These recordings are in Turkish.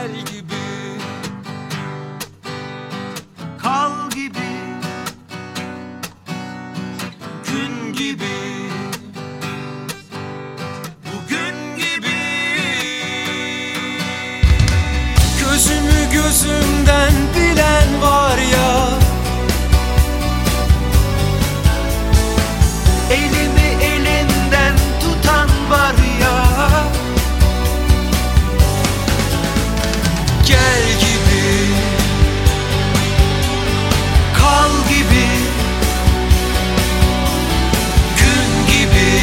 gel gibi, kal gibi, gün gibi, bugün gibi. Gözümü gözümden bilen var ya, elimi elinden tutan var ya. Gel gibi, kal gibi, gün gibi,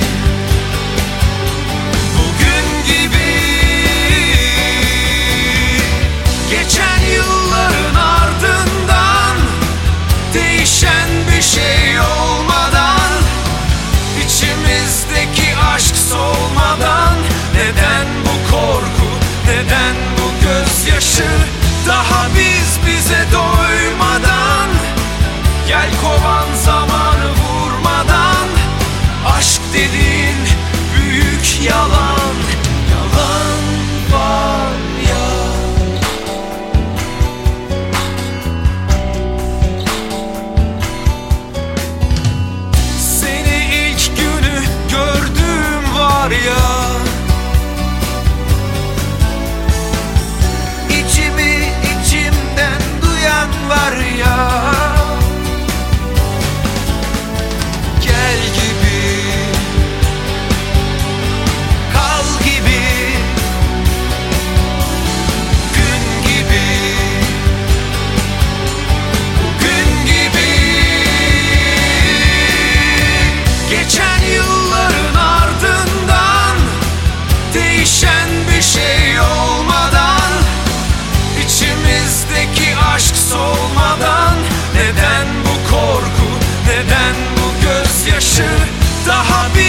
bugün gibi. Geçen yılların ardından değişen bir şey olmadan, İçimizdeki aşk solmadan, neden bu korku, neden bu gözyaşı? Daha biz bize doymadan, gel kovan zamanı vurmadan. Aşk dediğin büyük yalan, yalan var ya. Seni ilk günü gördüğüm var ya, İçimi içimden duyan var ya. Gel gibi, kal gibi, gün gibi, bugün gibi. Geçen yılların ardından değişen bir şey olmadan, İçimizdeki aşk solmadan, neden bu korku, neden bu gözyaşı? Daha bir